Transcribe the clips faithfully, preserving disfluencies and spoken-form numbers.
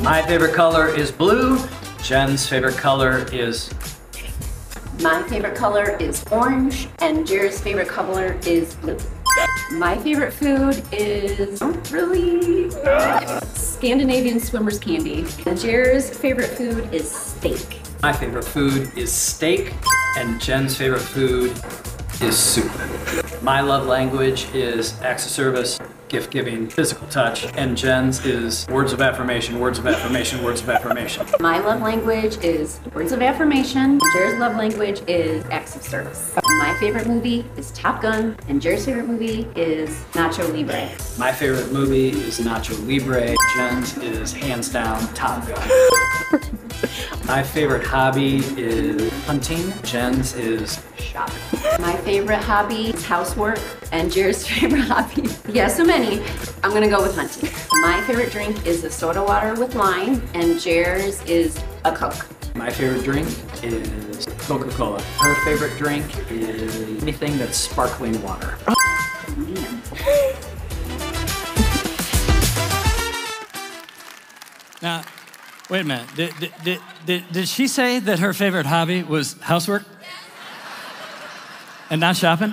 My favorite color is blue. Jen's favorite color is... My favorite color is orange, and Jared's favorite color is blue. My favorite food is really Scandinavian swimmer's candy. And Jared's favorite food is steak. My favorite food is steak, and Jen's favorite food is soup. My love language is acts of service, gift giving, physical touch, and Jen's is words of affirmation, words of affirmation, words of affirmation. My love language is words of affirmation. Jared's love language is acts of service. My favorite movie is Top Gun, and Jared's favorite movie is Nacho Libre. My favorite movie is Nacho Libre. Jen's is hands down Top Gun. My favorite hobby is hunting. Jen's is shopping. My favorite hobby is housework, and Jared's favorite hobby, yeah, so many. I'm gonna go with hunting. My favorite drink is a soda water with lime, and Jared's is a Coke. My favorite drink is Coca-Cola. Her favorite drink is anything that's sparkling water. Oh, man. Now, wait a minute. Did, did, did, did, did she say that her favorite hobby was housework? And not shopping?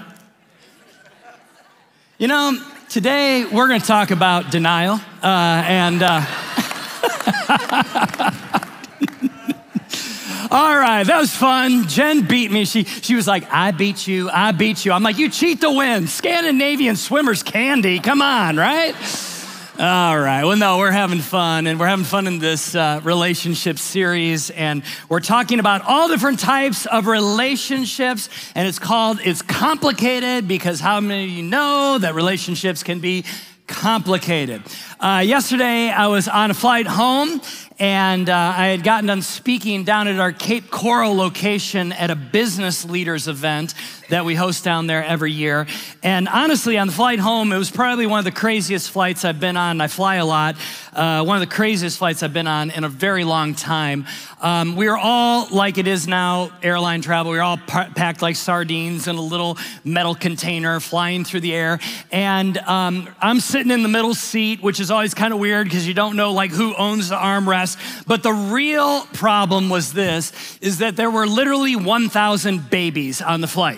You know, today we're going to talk about denial. Uh, and uh, all right, that was fun. Jen beat me. She, she was like, I beat you, I beat you. I'm like, you cheat to win. Scandinavian swimmer's candy. Come on, right? All right, well, no, we're having fun, and we're having fun in this uh, relationship series, and we're talking about all different types of relationships, and it's called It's Complicated, because how many of you know that relationships can be complicated? Uh, yesterday, I was on a flight home, and uh, I had gotten done speaking down at our Cape Coral location at a business leaders event that we host down there every year. And honestly, on the flight home, it was probably one of the craziest flights I've been on. I fly a lot. Uh, one of the craziest flights I've been on in a very long time. Um, we were all, like it is now, airline travel, we were all pa- packed like sardines in a little metal container flying through the air. And um, I'm sitting in the middle seat, which is always kind of weird because you don't know like who owns the armrest. But the real problem was this, is that there were literally one thousand babies on the flight.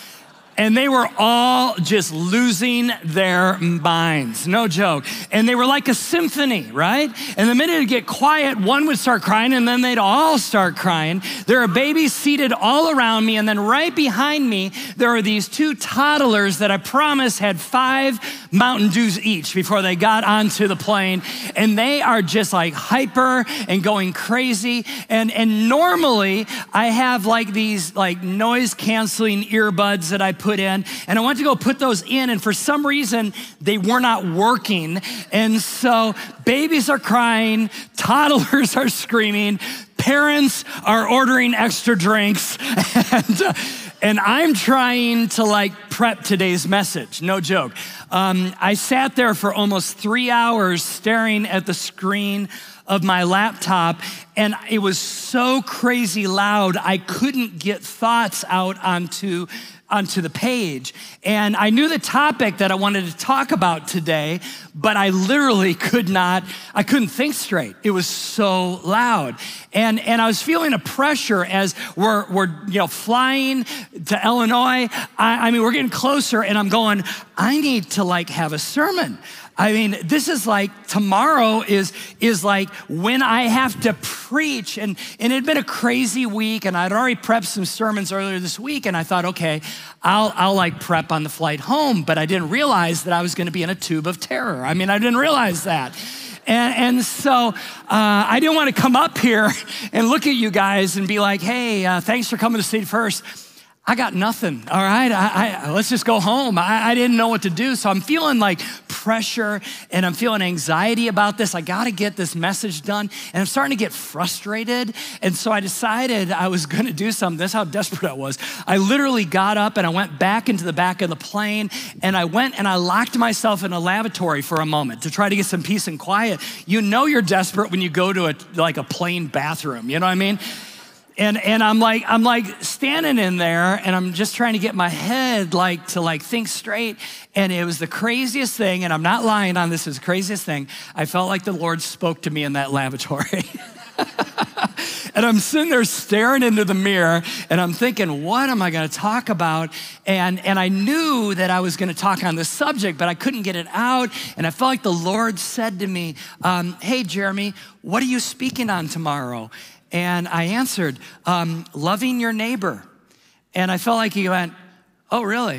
And they were all just losing their minds, no joke. And they were like a symphony, right? And the minute it'd get quiet, one would start crying, and then they'd all start crying. There are babies seated all around me, and then right behind me, there are these two toddlers that I promise had five Mountain Dews each before they got onto the plane. And they are just like hyper and going crazy. And, and normally, I have like these like noise-canceling earbuds that I put put in, and I went to go put those in, and for some reason, they were not working. And so babies are crying, toddlers are screaming, parents are ordering extra drinks, and, uh, and I'm trying to like prep today's message, no joke. Um, I sat there for almost three hours staring at the screen of my laptop, and it was so crazy loud, I couldn't get thoughts out onto onto the page. And I knew the topic that I wanted to talk about today, but I literally could not, I couldn't think straight. It was so loud. And, and I was feeling a pressure as we're, we're you know, flying to Illinois. I, I mean, we're getting closer, and I'm going, I need to like have a sermon. I mean, this is like tomorrow is is like when I have to preach. And, and it had been a crazy week, and I'd already prepped some sermons earlier this week, and I thought, okay, I'll, I'll like prep on the flight home, but I didn't realize that I was gonna be in a tube of terror. I mean, I didn't realize that. And, and so uh, I didn't wanna come up here and look at you guys and be like, hey, uh, thanks for coming to City First. I got nothing, all right? I, I, let's just go home. I, I didn't know what to do, so I'm feeling like pressure, and I'm feeling anxiety about this. I gotta get this message done, and I'm starting to get frustrated, and so I decided I was gonna do something. That's how desperate I was. I literally got up, and I went back into the back of the plane, and I went and I locked myself in a lavatory for a moment to try to get some peace and quiet. You know you're desperate when you go to a, like a plane bathroom, you know what I mean? And, and I'm like, I'm like standing in there and I'm just trying to get my head like to like think straight. And it was the craziest thing. And I'm not lying on this, it was the craziest thing. I felt like the Lord spoke to me in that lavatory. And I'm sitting there staring into the mirror and I'm thinking, what am I gonna talk about? And, and I knew that I was gonna talk on this subject, but I couldn't get it out. And I felt like the Lord said to me, um, hey, Jeremy, what are you speaking on tomorrow? And I answered, um, loving your neighbor. And I felt like he went, oh, really?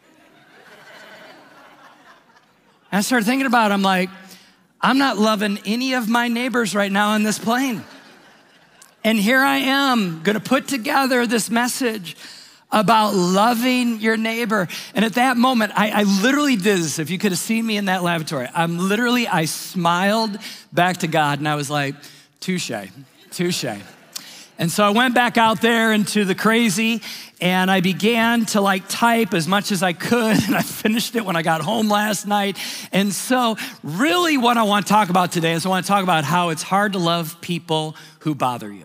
And I started thinking about it. I'm like, I'm not loving any of my neighbors right now on this plane. And here I am gonna put together this message about loving your neighbor. And at that moment, I, I literally did this. If you could have seen me in that lavatory, I'm literally, I smiled back to God and I was like, touche. Touche. And so I went back out there into the crazy and I began to like type as much as I could and I finished it when I got home last night. And so really what I want to talk about today is I want to talk about how it's hard to love people who bother you.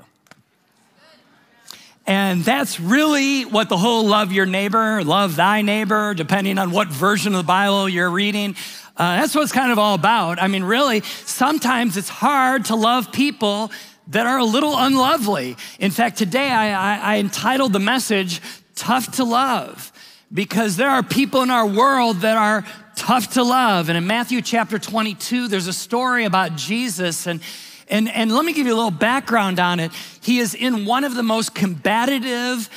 And that's really what the whole love your neighbor, love thy neighbor, depending on what version of the Bible you're reading, uh, that's what it's kind of all about. I mean, really, sometimes it's hard to love people that are a little unlovely. In fact, today I, I, I entitled the message, Tough to Love, because there are people in our world that are tough to love. And in Matthew chapter twenty-two, there's a story about Jesus. And, and, and let me give you a little background on it. He is in one of the most combative,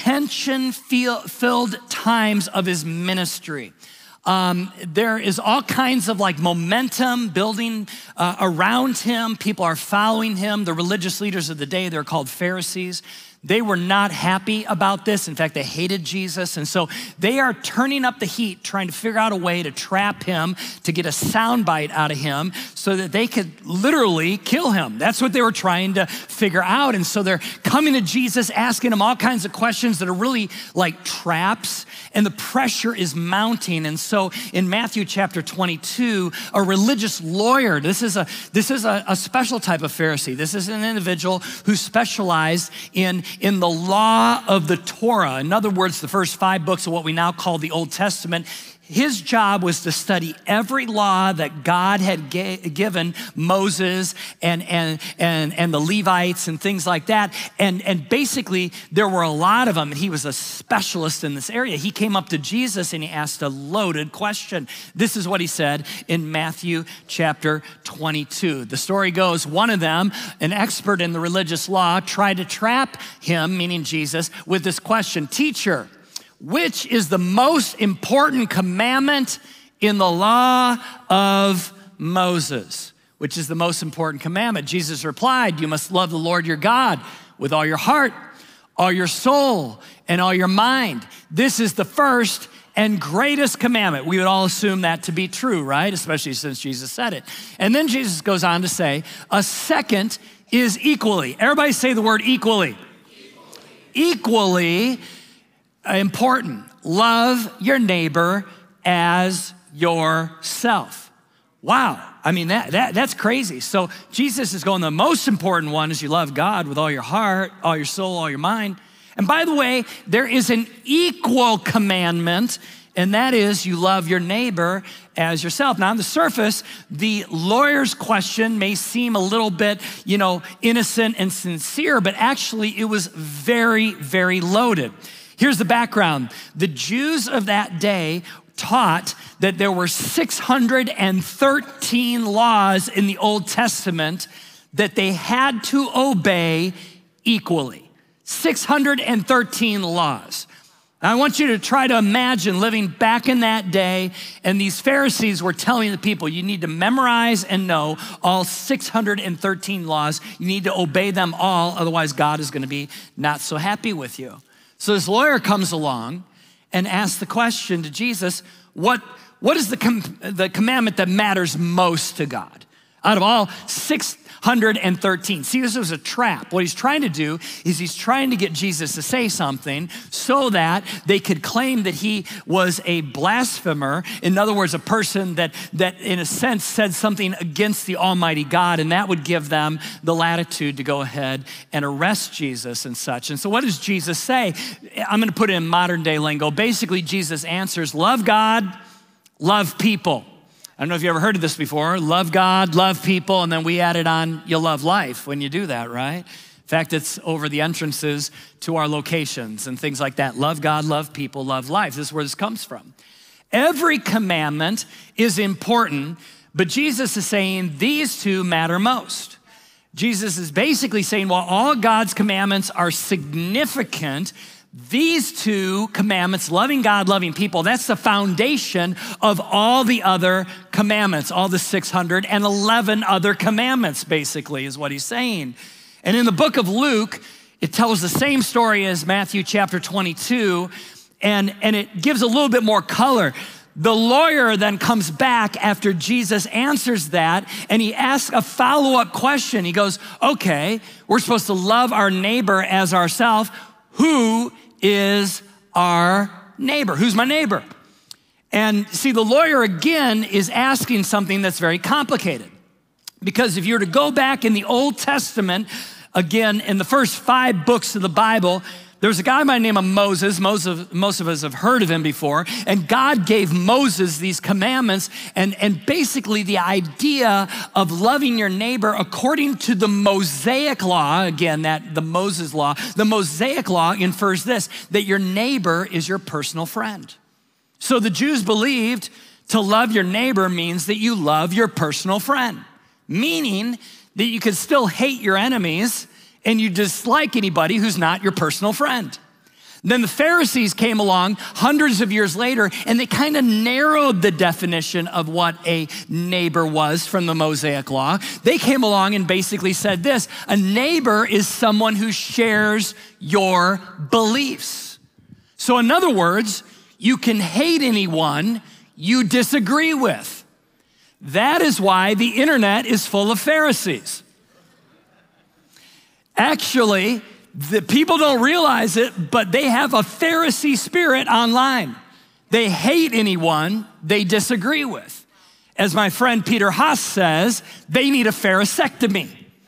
tension-filled times of his ministry. Um, there is all kinds of like momentum building uh, around him. People are following him. The religious leaders of the day, they're called Pharisees. They were not happy about this. In fact, they hated Jesus. And so they are turning up the heat, trying to figure out a way to trap him, to get a soundbite out of him so that they could literally kill him. That's what they were trying to figure out. And so they're coming to Jesus, asking him all kinds of questions that are really like traps. And the pressure is mounting. And so in Matthew chapter twenty-two, a religious lawyer, this is a, this is a, a special type of Pharisee. This is an individual who specialized in in the law of the Torah. In other words, the first five books of what we now call the Old Testament. His job was to study every law that God had ga- given Moses and, and, and, and the Levites and things like that. And, and basically, there were a lot of them. And he was a specialist in this area. He came up to Jesus and he asked a loaded question. This is what he said in Matthew chapter twenty-two. The story goes, one of them, an expert in the religious law, tried to trap him, meaning Jesus, with this question, "Teacher, which is the most important commandment in the law of Moses?" Which is the most important commandment? Jesus replied, "You must love the Lord your God with all your heart, all your soul, and all your mind. This is the first and greatest commandment." We would all assume that to be true, right? Especially since Jesus said it. And then Jesus goes on to say, a second is equally. Everybody say the word equally. Equally, equally important. Love your neighbor as yourself. Wow. I mean, that, that that's crazy. So Jesus is going, the most important one is you love God with all your heart, all your soul, all your mind. And by the way, there is an equal commandment, and that is you love your neighbor as yourself. Now, on the surface, the lawyer's question may seem a little bit, you know, innocent and sincere, but actually it was very, very loaded. Here's the background. The Jews of that day taught that there were six hundred thirteen laws in the Old Testament that they had to obey equally. six hundred thirteen laws. Now, I want you to try to imagine living back in that day, and these Pharisees were telling the people, you need to memorize and know all six hundred thirteen laws. You need to obey them all, otherwise God is going to be not so happy with you. So this lawyer comes along and asks the question to Jesus, what, what is the, com- the commandment that matters most to God? Out of all six hundred thirteen. See, this was a trap. What he's trying to do is he's trying to get Jesus to say something so that they could claim that he was a blasphemer. In other words, a person that, that in a sense said something against the Almighty God, and that would give them the latitude to go ahead and arrest Jesus and such. And so what does Jesus say? I'm gonna put it in modern day lingo. Basically, Jesus answers, love God, love people. I don't know if you ever heard of this before. Love God, love people, and then we added on, you love life when you do that, right? In fact, it's over the entrances to our locations and things like that. Love God, love people, love life. This is where this comes from. Every commandment is important, but Jesus is saying these two matter most. Jesus is basically saying, while all God's commandments are significant, these two commandments, loving God, loving people, that's the foundation of all the other commandments, all the six hundred eleven other commandments, basically, is what he's saying. And in the book of Luke, it tells the same story as Matthew chapter twenty-two, and, and it gives a little bit more color. The lawyer then comes back after Jesus answers that, and he asks a follow-up question. He goes, okay, we're supposed to love our neighbor as ourselves. Who is our neighbor? Who's my neighbor? And see, the lawyer again is asking something that's very complicated. Because if you were to go back in the Old Testament, again, in the first five books of the Bible, there's a guy by the name of Moses. Most of, most of us have heard of him before. And God gave Moses these commandments and, and basically the idea of loving your neighbor according to the Mosaic law. Again, that the Moses law. The Mosaic law infers this, that your neighbor is your personal friend. So the Jews believed to love your neighbor means that you love your personal friend, meaning that you could still hate your enemies and you dislike anybody who's not your personal friend. Then the Pharisees came along hundreds of years later, and they kind of narrowed the definition of what a neighbor was from the Mosaic law. They came along and basically said this, a neighbor is someone who shares your beliefs. So in other words, you can hate anyone you disagree with. That is why the internet is full of Pharisees. Actually, the people don't realize it, but they have a Pharisee spirit online. They hate anyone they disagree with. As my friend Peter Haas says, they need a Pharisectomy.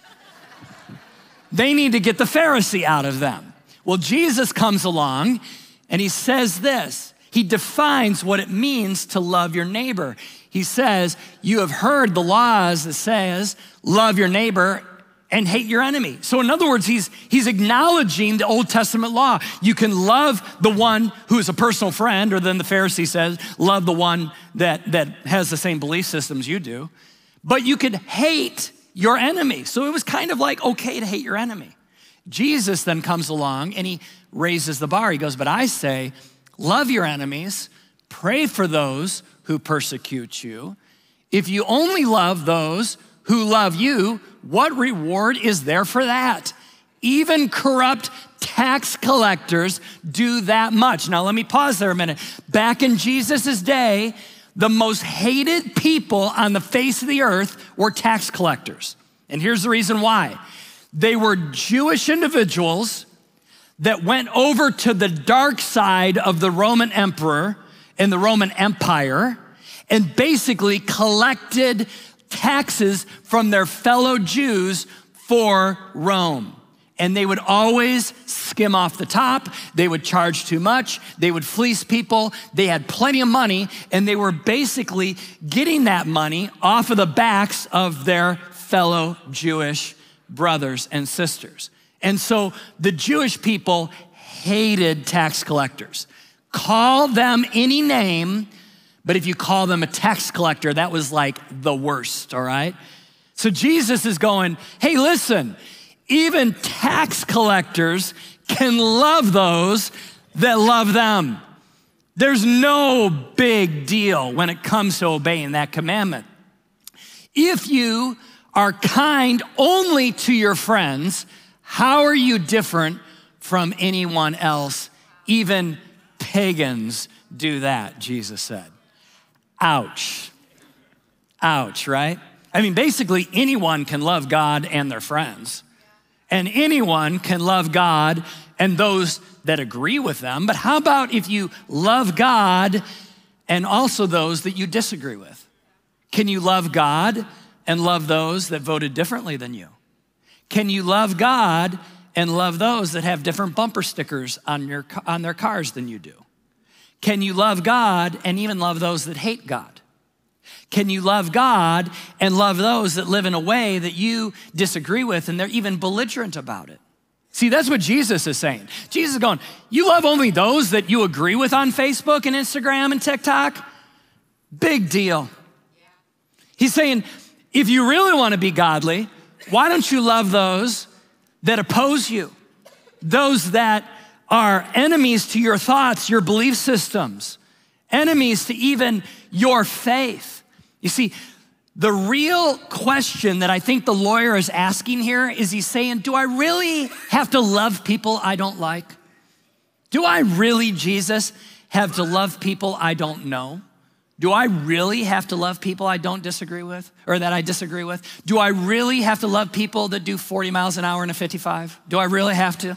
They need to get the Pharisee out of them. Well, Jesus comes along and he says this. He defines what it means to love your neighbor. He says, you have heard the laws that says, love your neighbor and hate your enemy. So in other words, he's, he's acknowledging the Old Testament law. You can love the one who is a personal friend, or then the Pharisee says, love the one that, that has the same belief systems you do. But you could hate your enemy. So it was kind of like okay to hate your enemy. Jesus then comes along and he raises the bar. He goes, but I say, love your enemies, pray for those who persecute you. If you only love those who love you, what reward is there for that? Even corrupt tax collectors do that much. Now, let me pause there a minute. Back in Jesus' day, the most hated people on the face of the earth were tax collectors. And here's the reason why. They were Jewish individuals that went over to the dark side of the Roman emperor and the Roman Empire and basically collected taxes from their fellow Jews for Rome. And they would always skim off the top. They would charge too much. They would fleece people. They had plenty of money, and they were basically getting that money off of the backs of their fellow Jewish brothers and sisters. And so the Jewish people hated tax collectors. Call them any name, but if you call them a tax collector, that was like the worst, all right? So Jesus is going, hey, listen, even tax collectors can love those that love them. There's no big deal when it comes to obeying that commandment. If you are kind only to your friends, how are you different from anyone else? Even pagans do that, Jesus said. Ouch. Ouch, right? I mean, basically anyone can love God and their friends. And anyone can love God and those that agree with them. But how about if you love God and also those that you disagree with? Can you love God and love those that voted differently than you? Can you love God and love those that have different bumper stickers on, your, on their cars than you do? Can you love God and even love those that hate God? Can you love God and love those that live in a way that you disagree with and they're even belligerent about it? See, that's what Jesus is saying. Jesus is going, you love only those that you agree with on Facebook and Instagram and TikTok? Big deal. He's saying, if you really want to be godly, why don't you love those that oppose you? Those that are enemies to your thoughts, your belief systems, enemies to even your faith. You see, the real question that I think the lawyer is asking here is he's saying, do I really have to love people I don't like? Do I really, Jesus, have to love people I don't know? Do I really have to love people I don't disagree with or that I disagree with? Do I really have to love people that do forty miles an hour in a fifty-five? Do I really have to?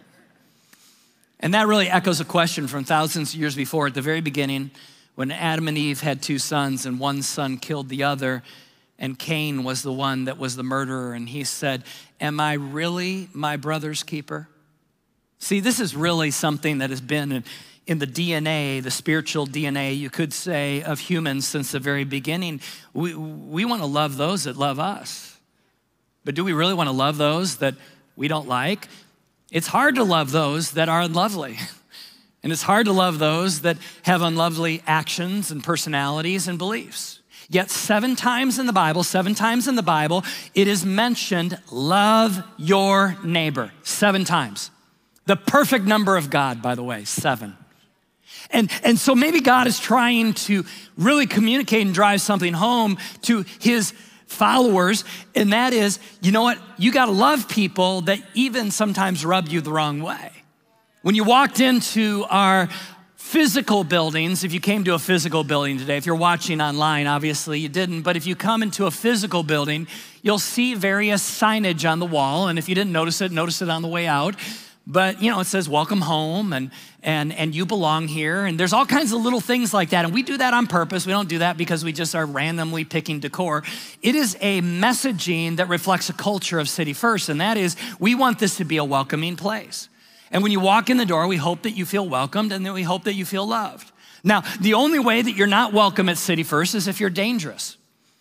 And that really echoes a question from thousands of years before at the very beginning when Adam and Eve had two sons and one son killed the other and Cain was the one that was the murderer and he said, am I really my brother's keeper? See, this is really something that has been in, in the D N A, the spiritual D N A, you could say, of humans since the very beginning. We, we want to love those that love us. But do we really want to love those that we don't like? It's hard to love those that are unlovely. And it's hard to love those that have unlovely actions and personalities and beliefs. Yet seven times in the Bible, seven times in the Bible, it is mentioned, love your neighbor. Seven times. The perfect number of God, by the way, seven. And, and so maybe God is trying to really communicate and drive something home to his followers, and that is, you know what? You gotta love people that even sometimes rub you the wrong way. When you walked into our physical buildings, if you came to a physical building today, if you're watching online, obviously you didn't, but if you come into a physical building, you'll see various signage on the wall, and if you didn't notice it, notice it on the way out. But, you know, it says, welcome home, and, and, and you belong here. And there's all kinds of little things like that. And we do that on purpose. We don't do that because we just are randomly picking decor. It is a messaging that reflects a culture of City First. And that is, we want this to be a welcoming place. And when you walk in the door, we hope that you feel welcomed and then we hope that you feel loved. Now, the only way that you're not welcome at City First is if you're dangerous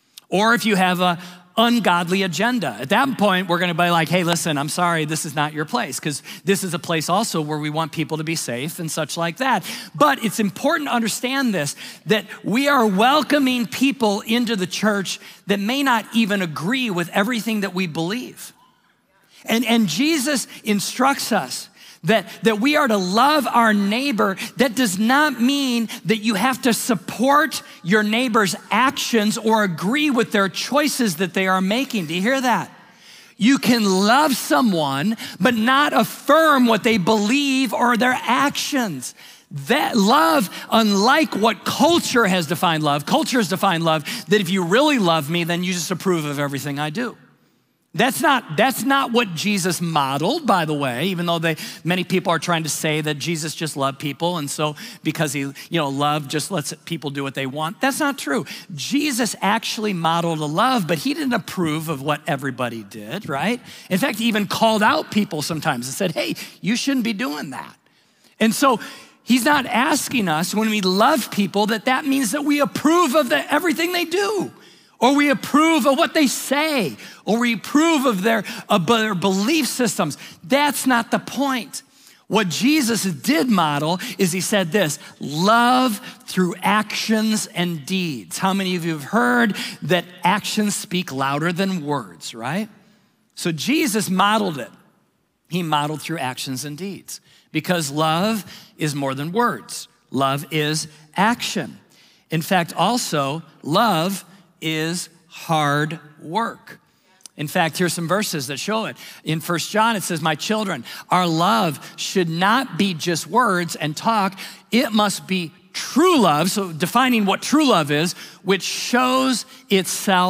or if you have a ungodly agenda. At that point, we're gonna be like, hey, listen, I'm sorry, this is not your place, because this is a place also where we want people to be safe and such like that. But it's important to understand this, that we are welcoming people into the church that may not even agree with everything that we believe. And, and Jesus instructs us That, that we are to love our neighbor. That does not mean that you have to support your neighbor's actions or agree with their choices that they are making. Do you hear that? You can love someone, but not affirm what they believe or their actions. That love, unlike what culture has defined love, culture has defined love, that if you really love me, then you just approve of everything I do. That's not, that's not what Jesus modeled, by the way, even though they, many people are trying to say that Jesus just loved people, and so because he, you know, love just lets people do what they want. That's not true. Jesus actually modeled a love, but he didn't approve of what everybody did, right? In fact, he even called out people sometimes and said, hey, you shouldn't be doing that. And so he's not asking us when we love people that that means that we approve of the, everything they do. Or we approve of what they say, or we approve of their, of their belief systems. That's not the point. What Jesus did model is he said this, love through actions and deeds. How many of you have heard that actions speak louder than words, right? So Jesus modeled it. He modeled through actions and deeds because love is more than words. Love is action. In fact, also, love is hard work. In fact, here's some verses that show it. In First John, it says, my children, our love should not be just words and talk. It must be true love. So defining what true love is, which shows itself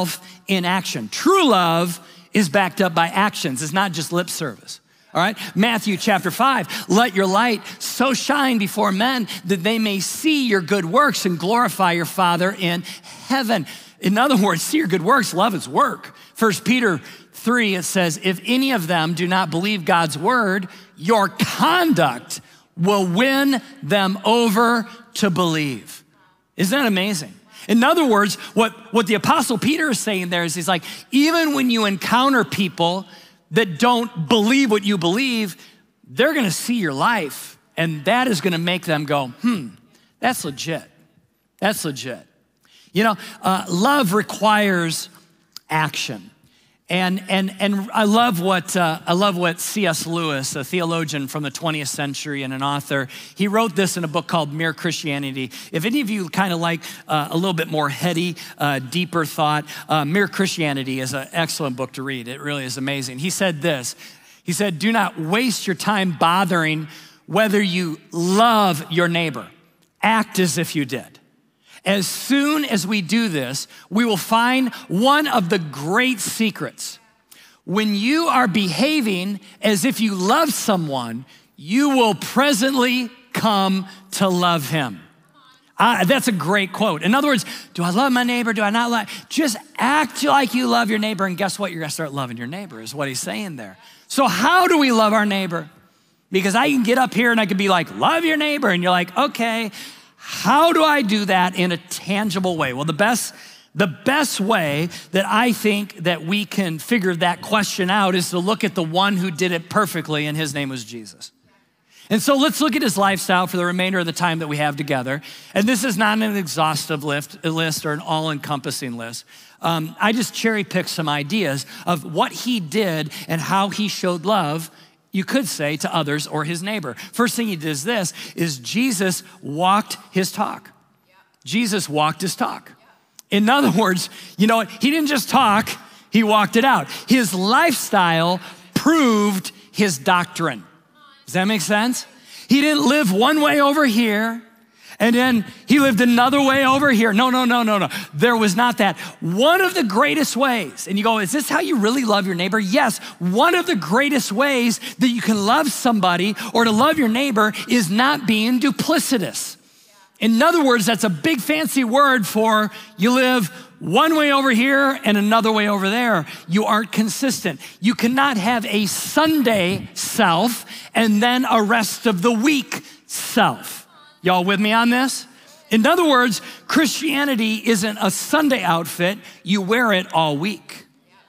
in action. True love is backed up by actions. It's not just lip service. All right, Matthew chapter five, let your light so shine before men that they may see your good works and glorify your Father in heaven. In other words, see your good works, love is work. First Peter three, it says, if any of them do not believe God's word, your conduct will win them over to believe. Isn't that amazing? In other words, what, what the Apostle Peter is saying there is he's like, even when you encounter people that don't believe what you believe, they're gonna see your life, and that is gonna make them go, hmm, that's legit. That's legit. You know, uh, love requires action. And, and, and I love what uh, I love what C S Lewis, a theologian from the twentieth century and an author, he wrote this in a book called Mere Christianity. If any of you kind of like uh, a little bit more heady, uh, deeper thought, uh, Mere Christianity is an excellent book to read. It really is amazing. He said this, he said, do not waste your time bothering whether you love your neighbor. Act as if you did. As soon as we do this, we will find one of the great secrets. When you are behaving as if you love someone, you will presently come to love him. Uh, that's a great quote. In other words, do I love my neighbor? Do I not love? Just act like you love your neighbor, and guess what? You're gonna start loving your neighbor, is what he's saying there. So how do we love our neighbor? Because I can get up here and I can be like, love your neighbor, and you're like, okay. How do I do that in a tangible way? Well, the best, the best way that I think that we can figure that question out is to look at the one who did it perfectly, and his name was Jesus. And so let's look at his lifestyle for the remainder of the time that we have together. And this is not an exhaustive list, list or an all-encompassing list. Um, I just cherry-picked some ideas of what he did and how he showed love, you could say, to others or his neighbor. First thing he does this is Jesus walked his talk. Yeah. Jesus walked his talk. Yeah. In other words, you know what? He didn't just talk, he walked it out. His lifestyle proved his doctrine. Does that make sense? He didn't live one way over here, and then he lived another way over here. No, no, no, no, no. There was not that. One of the greatest ways, and you go, is this how you really love your neighbor? Yes, one of the greatest ways that you can love somebody or to love your neighbor is not being duplicitous. In other words, that's a big fancy word for you live one way over here and another way over there. You aren't consistent. You cannot have a Sunday self and then a rest of the week self. Y'all with me on this? In other words, Christianity isn't a Sunday outfit. You wear it all week.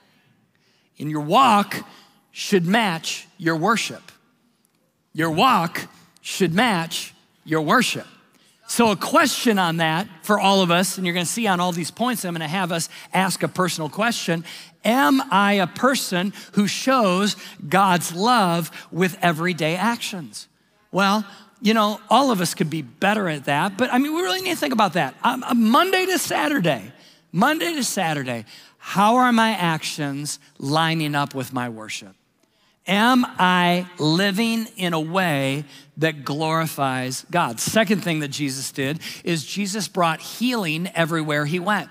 And your walk should match your worship. Your walk should match your worship. So a question on that for all of us, and you're gonna see on all these points, I'm gonna have us ask a personal question. Am I a person who shows God's love with everyday actions? Well, you know, all of us could be better at that, but I mean, we really need to think about that. Um, Monday to Saturday, Monday to Saturday, how are my actions lining up with my worship? Am I living in a way that glorifies God? Second thing that Jesus did is Jesus brought healing everywhere he went.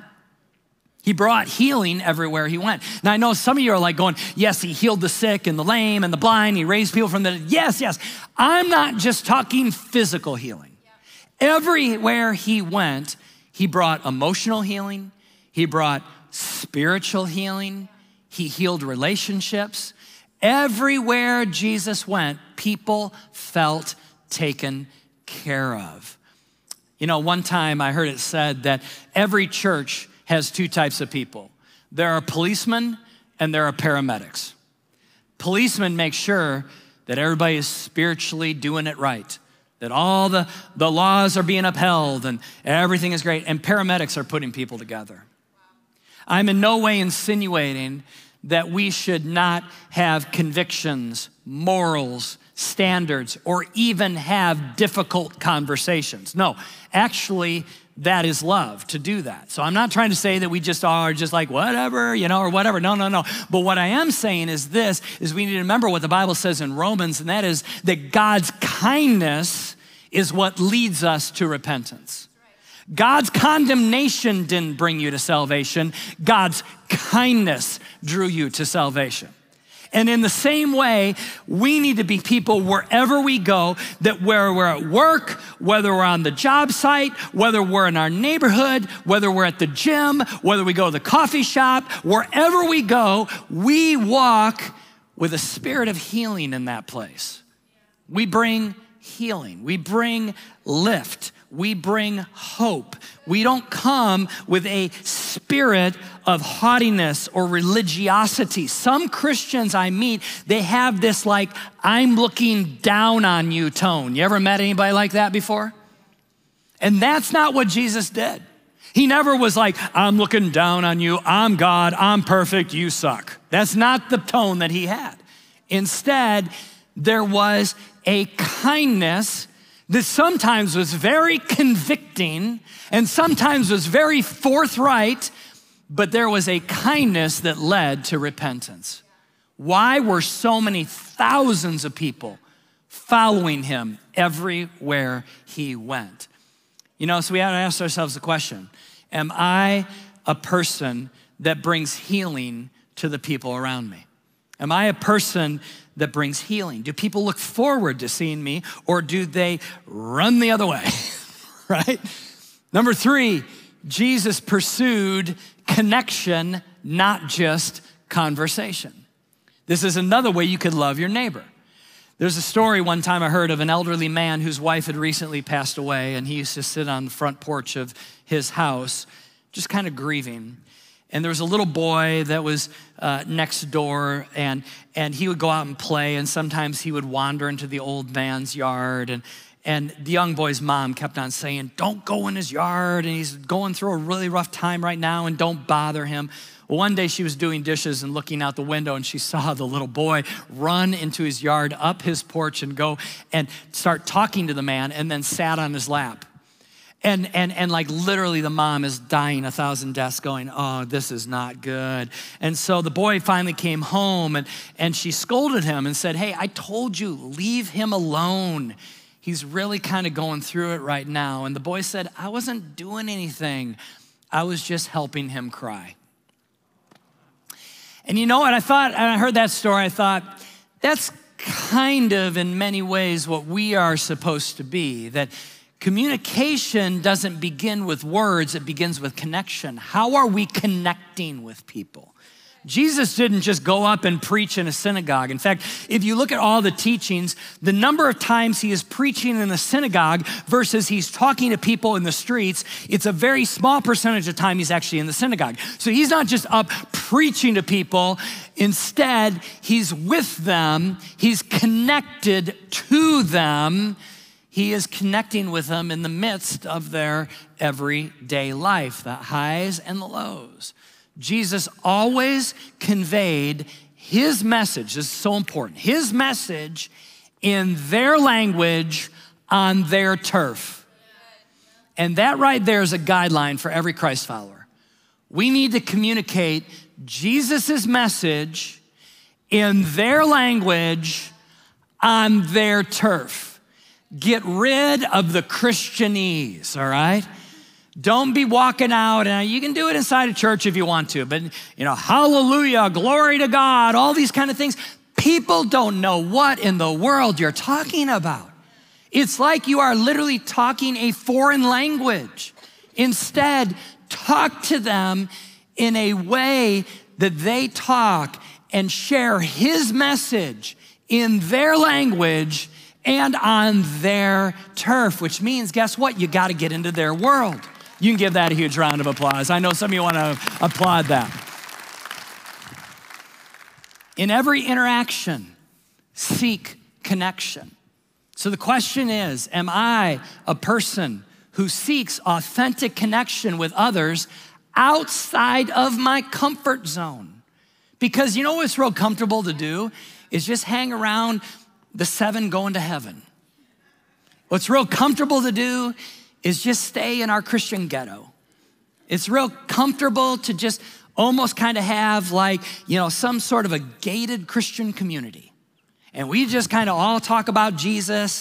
He brought healing everywhere he went. Now, I know some of you are like going, yes, he healed the sick and the lame and the blind. He raised people from the dead. Yes, yes. I'm not just talking physical healing. Yeah. Everywhere he went, he brought emotional healing. He brought spiritual healing. He healed relationships. Everywhere Jesus went, people felt taken care of. You know, one time I heard it said that every church has two types of people. There are policemen and there are paramedics. Policemen make sure that everybody is spiritually doing it right, that all the, the laws are being upheld and everything is great, and paramedics are putting people together. I'm in no way insinuating that we should not have convictions, morals, standards, or even have difficult conversations. No, actually, that is love to do that. So I'm not trying to say that we just are just like whatever, you know, or whatever. No, no, no. But what I am saying is this, is we need to remember what the Bible says in Romans, and that is that God's kindness is what leads us to repentance. God's condemnation didn't bring you to salvation. God's kindness drew you to salvation. And in the same way, we need to be people wherever we go, that where we're at work, whether we're on the job site, whether we're in our neighborhood, whether we're at the gym, whether we go to the coffee shop, wherever we go, we walk with a spirit of healing in that place. We bring healing. We bring lift. We bring hope. We don't come with a spirit of haughtiness or religiosity. Some Christians I meet, they have this like, I'm looking down on you tone. You ever met anybody like that before? And that's not what Jesus did. He never was like, I'm looking down on you. I'm God. I'm perfect. You suck. That's not the tone that he had. Instead, there was a kindness that sometimes was very convicting and sometimes was very forthright, but there was a kindness that led to repentance. Why were so many thousands of people following him everywhere he went? You know, so we have to ask ourselves the question, am I a person that brings healing to the people around me? Am I a person that brings healing? Do people look forward to seeing me, or do they run the other way, right? Number three, Jesus pursued connection, not just conversation. This is another way you could love your neighbor. There's a story one time I heard of an elderly man whose wife had recently passed away, and he used to sit on the front porch of his house, just kind of grieving. And there was a little boy that was uh, next door, and, and he would go out and play, and sometimes he would wander into the old man's yard, and, and the young boy's mom kept on saying, don't go in his yard, and he's going through a really rough time right now, and don't bother him. Well, one day she was doing dishes and looking out the window, and she saw the little boy run into his yard, up his porch, and go and start talking to the man, and then sat on his lap. And, and, and like literally the mom is dying a thousand deaths going, oh, this is not good. And so the boy finally came home, and, and she scolded him and said, hey, I told you, leave him alone. He's really kind of going through it right now. And the boy said, I wasn't doing anything. I was just helping him cry. And you know what? I thought, and I heard that story, I thought, that's kind of in many ways what we are supposed to be, that communication doesn't begin with words, it begins with connection. How are we connecting with people? Jesus didn't just go up and preach in a synagogue. In fact, if you look at all the teachings, the number of times he is preaching in the synagogue versus he's talking to people in the streets, it's a very small percentage of time he's actually in the synagogue. So he's not just up preaching to people. Instead, he's with them. He's connected to them. He is connecting with them in the midst of their everyday life, the highs and the lows. Jesus always conveyed his message, this is so important, his message in their language on their turf. And that right there is a guideline for every Christ follower. We need to communicate Jesus' message in their language on their turf. Get rid of the Christianese, all right? Don't be walking out, and you can do it inside a church if you want to, but you know, hallelujah, glory to God, all these kind of things. People don't know what in the world you're talking about. It's like you are literally talking a foreign language. Instead, talk to them in a way that they talk and share his message in their language and on their turf, which means, guess what? You got to get into their world. You can give that a huge round of applause. I know some of you want to applaud that. In every interaction, seek connection. So the question is, am I a person who seeks authentic connection with others outside of my comfort zone? Because you know what's real comfortable to do is just hang around the seven going to heaven. What's real comfortable to do is just stay in our Christian ghetto. It's real comfortable to just almost kind of have like, you know, some sort of a gated Christian community. And we just kind of all talk about Jesus and,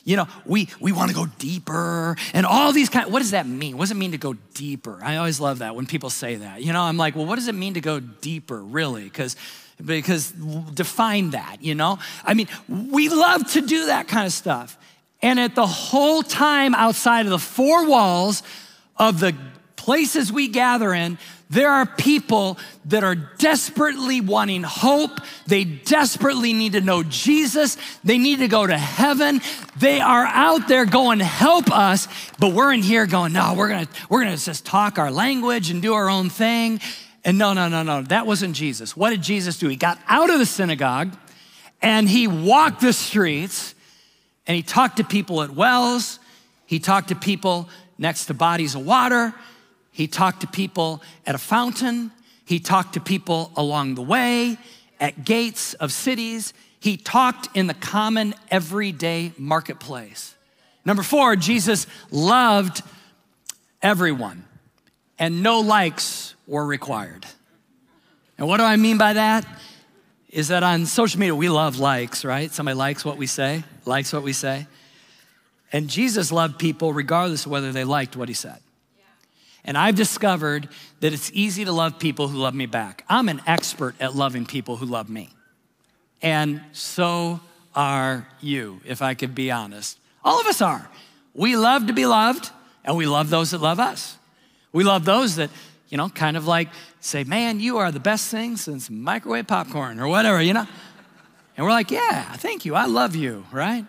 You know, we, we want to go deeper and all these kind, what does that mean? What does it mean to go deeper? I always love that when people say that. You know, I'm like, well, what does it mean to go deeper, really? Because because define that, you know? I mean, we love to do that kind of stuff. And at the whole time outside of the four walls of the places we gather in, there are people that are desperately wanting hope. They desperately need to know Jesus. They need to go to heaven. They are out there going, help us. But we're in here going, no, we're gonna, we're gonna just talk our language and do our own thing. And no, no, no, no, that wasn't Jesus. What did Jesus do? He got out of the synagogue and he walked the streets and he talked to people at wells. He talked to people next to bodies of water. He talked to people at a fountain. He talked to people along the way, at gates of cities. He talked in the common everyday marketplace. Number four, Jesus loved everyone, and no likes were required. And what do I mean by that? Is that on social media, we love likes, right? Somebody likes what we say, likes what we say. And Jesus loved people regardless of whether they liked what he said. And I've discovered that it's easy to love people who love me back. I'm an expert at loving people who love me. And so are you, if I could be honest. All of us are. We love to be loved, and we love those that love us. We love those that, you know, kind of like say, man, you are the best thing since microwave popcorn or whatever, you know? And we're like, yeah, thank you, I love you, right?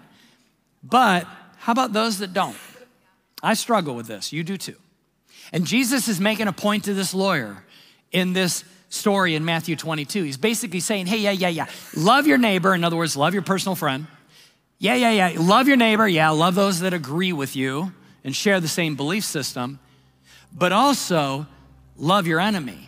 But how about those that don't? I struggle with this, you do too. And Jesus is making a point to this lawyer in this story in Matthew twenty-two. He's basically saying, hey, yeah, yeah, yeah. Love your neighbor. In other words, love your personal friend. Yeah, yeah, yeah. Love your neighbor. Yeah, love those that agree with you and share the same belief system. But also love your enemy.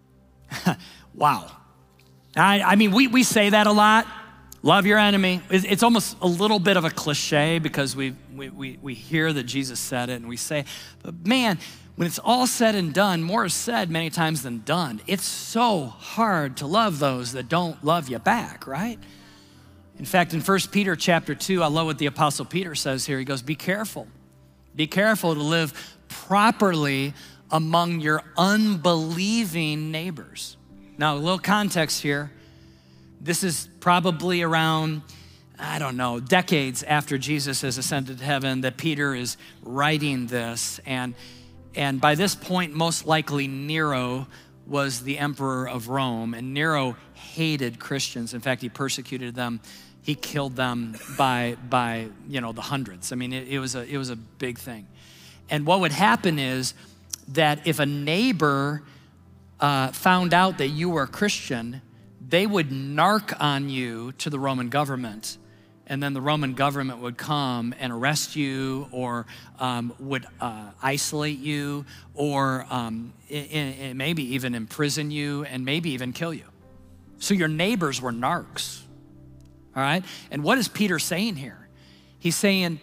Wow. I, I mean, we, we say that a lot. Love your enemy. It's, it's almost a little bit of a cliche because we, we, we, we hear that Jesus said it and we say, but man, when it's all said and done, more is said many times than done. It's so hard to love those that don't love you back, right? In fact, in First Peter chapter two, I love what the Apostle Peter says here. He goes, be careful. Be careful to live properly among your unbelieving neighbors. Now, a little context here. This is probably around, I don't know, decades after Jesus has ascended to heaven that Peter is writing this. And And by this point, most likely Nero was the emperor of Rome, and Nero hated Christians. In fact, he persecuted them. He killed them by, by you know, the hundreds. I mean, it, it was a, it was a big thing. And what would happen is that if a neighbor uh, found out that you were a Christian, they would narc on you to the Roman government. And then the Roman government would come and arrest you or um, would uh, isolate you or um, in, in maybe even imprison you and maybe even kill you. So your neighbors were narcs, all right? And what is Peter saying here? He's saying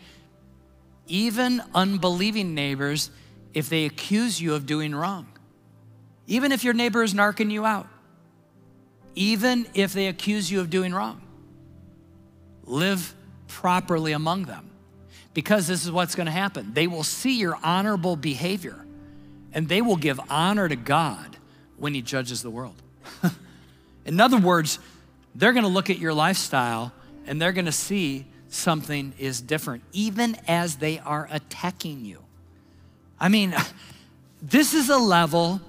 even unbelieving neighbors, if they accuse you of doing wrong, even if your neighbor is narking you out, even if they accuse you of doing wrong, live properly among them, because this is what's going to happen. They will see your honorable behavior and they will give honor to God when he judges the world. In other words, they're going to look at your lifestyle and they're going to see something is different, even as they are attacking you. I mean, this is a level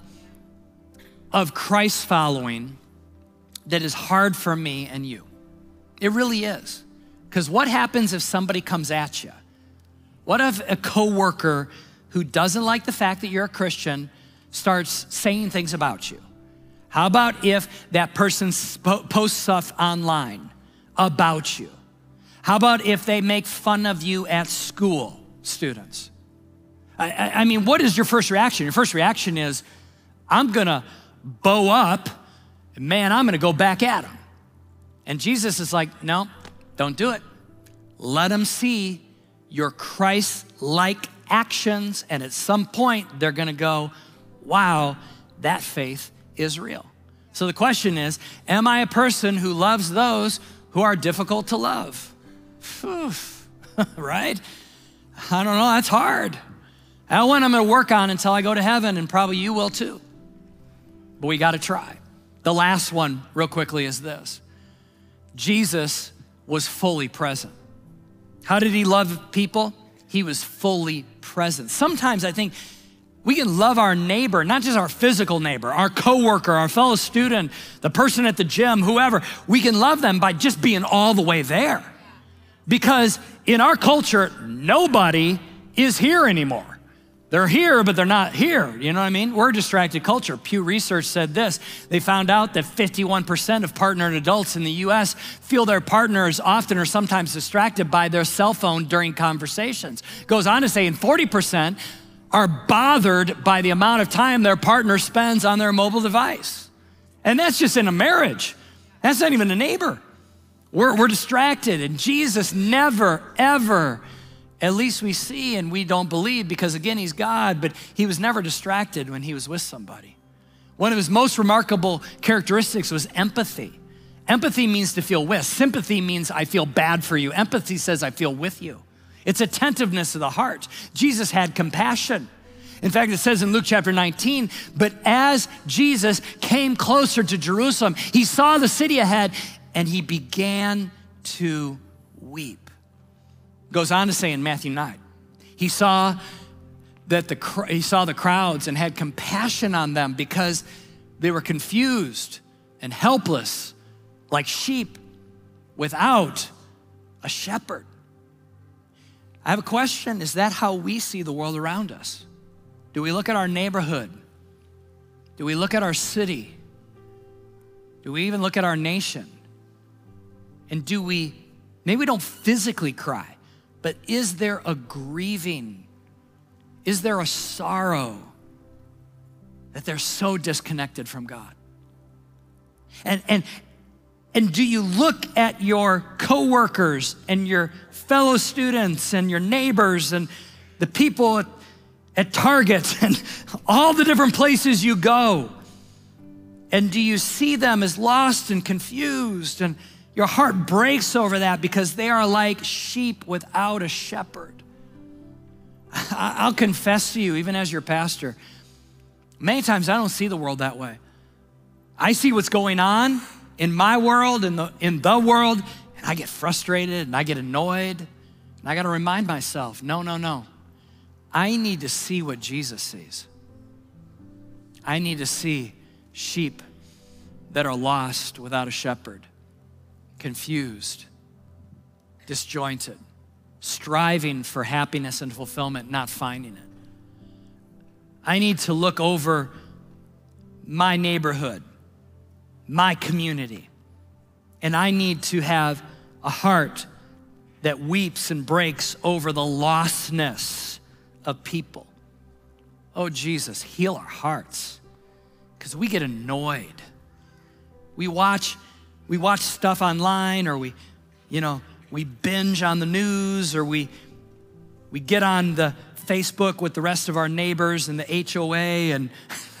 of Christ following that is hard for me and you. It really is. Because what happens if somebody comes at you? What if a coworker who doesn't like the fact that you're a Christian starts saying things about you? How about if that person posts stuff online about you? How about if they make fun of you at school, students? I, I, I mean, what is your first reaction? Your first reaction is, I'm gonna bow up, and man, I'm gonna go back at them. And Jesus is like, no, don't do it. Let them see your Christ-like actions, and at some point, they're gonna go, wow, that faith is real. So the question is, am I a person who loves those who are difficult to love? right? I don't know, that's hard. That one I'm gonna work on until I go to heaven, and probably you will too. But we gotta try. The last one, real quickly, is this. Jesus was fully present. How did he love people? He was fully present. Sometimes I think we can love our neighbor, not just our physical neighbor, our coworker, our fellow student, the person at the gym, whoever. We can love them by just being all the way there. Because in our culture, nobody is here anymore. They're here, but they're not here. You know what I mean? We're a distracted culture. Pew Research said this. They found out that fifty-one percent of partnered adults in the U S feel their partner is often or sometimes distracted by their cell phone during conversations. Goes on to say, and forty percent are bothered by the amount of time their partner spends on their mobile device. And that's just in a marriage. That's not even a neighbor. We're, we're distracted, and Jesus never, ever, at least we see and we don't believe, because again, he's God, but he was never distracted when he was with somebody. One of his most remarkable characteristics was empathy. Empathy means to feel with. Sympathy means I feel bad for you. Empathy says I feel with you. It's attentiveness of the heart. Jesus had compassion. In fact, it says in Luke chapter nineteen, but as Jesus came closer to Jerusalem, he saw the city ahead and he began to weep. Goes on to say in Matthew nine, he saw that the he saw the crowds and had compassion on them because they were confused and helpless, like sheep without a shepherd. I have a question. Is that how we see the world around us? Do we look at our neighborhood? Do we look at our city? Do we even look at our nation? And do we, maybe we don't physically cry, but is there a grieving? Is there a sorrow that they're so disconnected from God? And, and, and do you look at your coworkers and your fellow students and your neighbors and the people at, at Target and all the different places you go, and do you see them as lost and confused, and your heart breaks over that because they are like sheep without a shepherd? I'll confess to you, even as your pastor, many times I don't see the world that way. I see what's going on in my world, in the, in the world, and I get frustrated and I get annoyed. And I got to remind myself, no, no, no. I need to see what Jesus sees. I need to see sheep that are lost without a shepherd, confused, disjointed, striving for happiness and fulfillment, not finding it. I need to look over my neighborhood, my community, and I need to have a heart that weeps and breaks over the lostness of people. Oh, Jesus, heal our hearts, because we get annoyed. We watch We watch stuff online, or we, you know, we binge on the news, or we we get on the Facebook with the rest of our neighbors and the H O A, and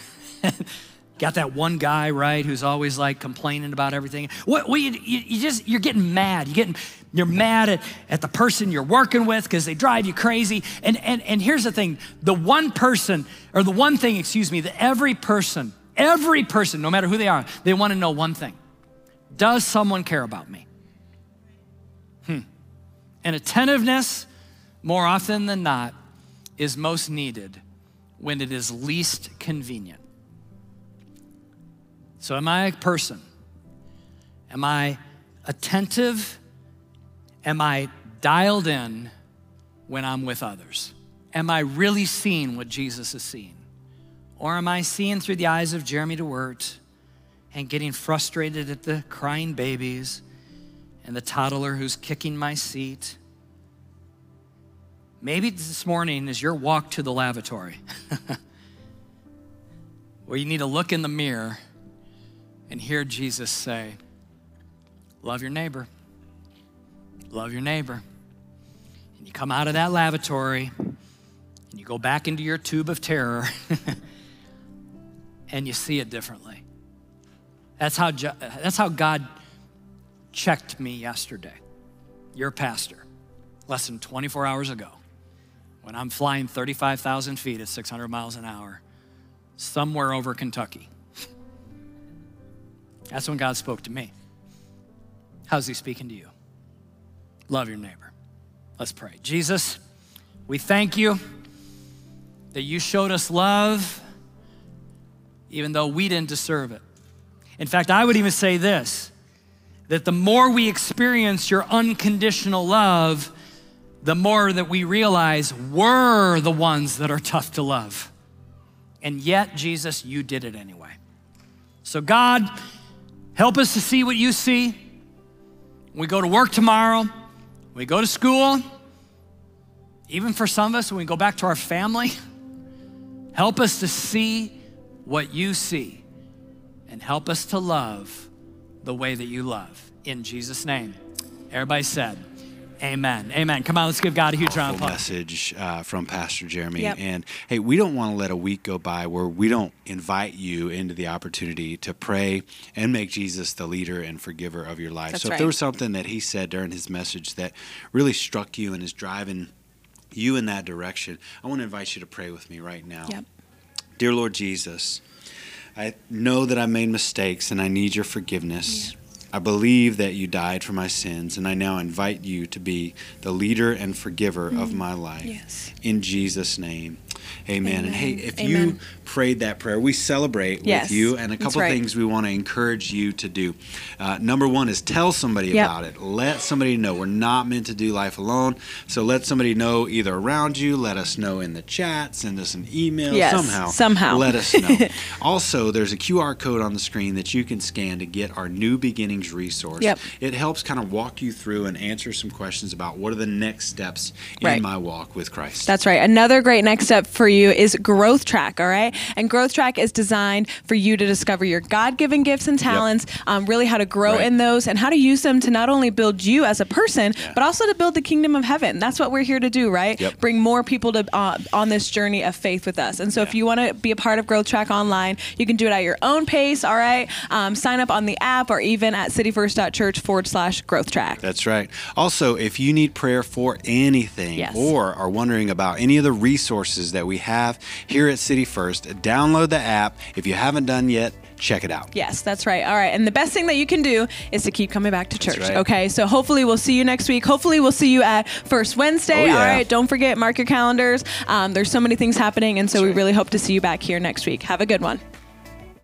got that one guy, right, who's always like complaining about everything. What, what you, you, you just you're getting mad. You're getting you're mad at, at the person you're working with because they drive you crazy. And and and here's the thing: the one person, or the one thing, excuse me, that every person, every person, no matter who they are, they want to know one thing. Does someone care about me? Hmm. And attentiveness, more often than not, is most needed when it is least convenient. So am I a person? Am I attentive? Am I dialed in when I'm with others? Am I really seeing what Jesus is seeing? Or am I seeing through the eyes of Jeremy DeWert and getting frustrated at the crying babies and the toddler who's kicking my seat? Maybe this morning is your walk to the lavatory where you need to look in the mirror and hear Jesus say, love your neighbor, love your neighbor. And you come out of that lavatory and you go back into your tube of terror and you see it differently. That's how, that's how God checked me yesterday, your pastor. less than twenty-four hours ago, when I'm flying thirty-five thousand feet at six hundred miles an hour, somewhere over Kentucky. That's when God spoke to me. How's he speaking to you? Love your neighbor. Let's pray. Jesus, we thank you that you showed us love even though we didn't deserve it. In fact, I would even say this, that the more we experience your unconditional love, the more that we realize we're the ones that are tough to love. And yet, Jesus, you did it anyway. So God, help us to see what you see. We go to work tomorrow, we go to school, even for some of us, when we go back to our family, help us to see what you see and help us to love the way that you love. In Jesus' name, everybody said, amen. Amen. Come on, let's give God a huge round of applause. Message uh, from Pastor Jeremy. Yep. And hey, we don't want to let a week go by where we don't invite you into the opportunity to pray and make Jesus the leader and forgiver of your life. That's so if right. there was something that he said during his message that really struck you and is driving you in that direction, I want to invite you to pray with me right now. Yep. Dear Lord Jesus, I know that I made mistakes and I need your forgiveness. Yeah. I believe that you died for my sins, and I now invite you to be the leader and forgiver mm. of my life. Yes. In Jesus' name, amen. Amen. And hey, if Amen. you prayed that prayer, we celebrate yes. with you, and a couple right. things we want to encourage you to do. Uh, number one is tell somebody yep. about it. Let somebody know. We're not meant to do life alone, so let somebody know either around you, let us know in the chat, send us an email, yes. somehow. Somehow. Let us know. Also, there's a Q R code on the screen that you can scan to get our New Beginnings resource. Yep. It helps kind of walk you through and answer some questions about what are the next steps in right. my walk with Christ. That's right. Another great next step for you is Growth Track, all right? And Growth Track is designed for you to discover your God-given gifts and talents, yep. um, really how to grow right. in those and how to use them to not only build you as a person, yeah. but also to build the kingdom of heaven. That's what we're here to do, right? Yep. Bring more people to uh, on this journey of faith with us. And so yeah. if you want to be a part of Growth Track online, you can do it at your own pace, all right? Um, sign up on the app or even at cityfirst.church forward slash growth track. That's right. Also, if you need prayer for anything yes. or are wondering about any of the resources that we have here at City First, download the app. If you haven't done yet, check it out. Yes, that's right. All right. And the best thing that you can do is to keep coming back to church. Right. Okay. So hopefully we'll see you next week. Hopefully we'll see you at First Wednesday. Oh, yeah. All right. Don't forget, mark your calendars. Um, there's so many things happening. And so that's we right. really hope to see you back here next week. Have a good one.